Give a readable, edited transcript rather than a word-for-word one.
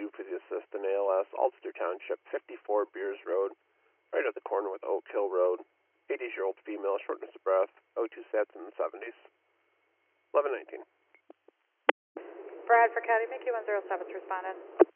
due for the assist in ALS, Ulster Township, 54 Beers Road, right at the corner with Oak Hill Road. 80-year-old female, shortness of breath, O2 sets in the 70s. 1119. Bradford County, MQ 107 responded.